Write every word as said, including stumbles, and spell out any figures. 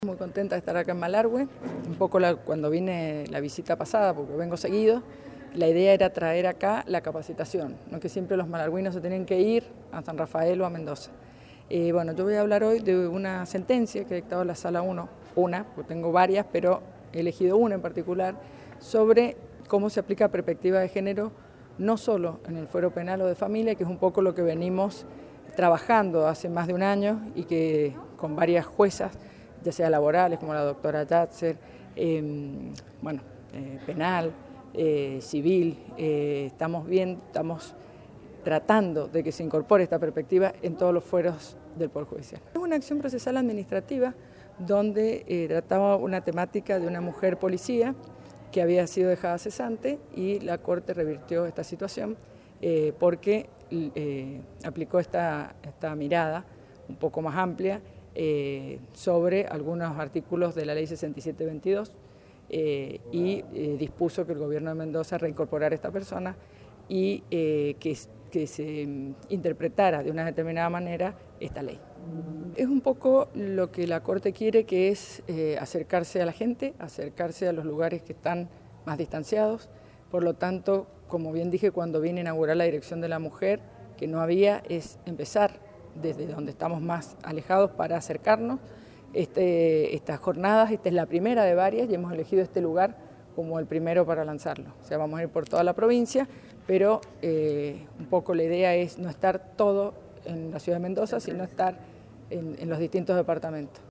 Muy contenta de estar acá en Malargüe, un poco la, cuando vine la visita pasada, porque vengo seguido, la idea era traer acá la capacitación, no que siempre los malargüinos se tienen que ir a San Rafael o a Mendoza. Eh, bueno, yo voy a hablar hoy de una sentencia que ha dictado la Sala uno, una, porque tengo varias, pero he elegido una en particular, sobre cómo se aplica perspectiva de género, no solo en el fuero penal o de familia, que es un poco lo que venimos trabajando hace más de un año y que con varias juezas, ya sea laborales como la doctora Yatzer, eh, bueno, eh, penal, eh, civil, eh, estamos bien, estamos tratando de que se incorpore esta perspectiva en todos los fueros del Poder Judicial. Es una acción procesal administrativa donde eh, trataba una temática de una mujer policía que había sido dejada cesante y la Corte revirtió esta situación eh, porque eh, aplicó esta, esta mirada un poco más amplia Eh, sobre algunos artículos de la ley sesenta y siete veintidós eh, y eh, dispuso que el gobierno de Mendoza reincorporara a esta persona y eh, que, que se interpretara de una determinada manera esta ley. Es un poco lo que la Corte quiere, que es eh, acercarse a la gente, acercarse a los lugares que están más distanciados. Por lo tanto, como bien dije cuando vine a inaugurar la Dirección de la Mujer, que no había, es empezar desde donde estamos más alejados para acercarnos. Este, estas jornadas, esta es la primera de varias y hemos elegido este lugar como el primero para lanzarlo. O sea, vamos a ir por toda la provincia, pero eh, un poco la idea es no estar todo en la ciudad de Mendoza, sino estar en, en los distintos departamentos.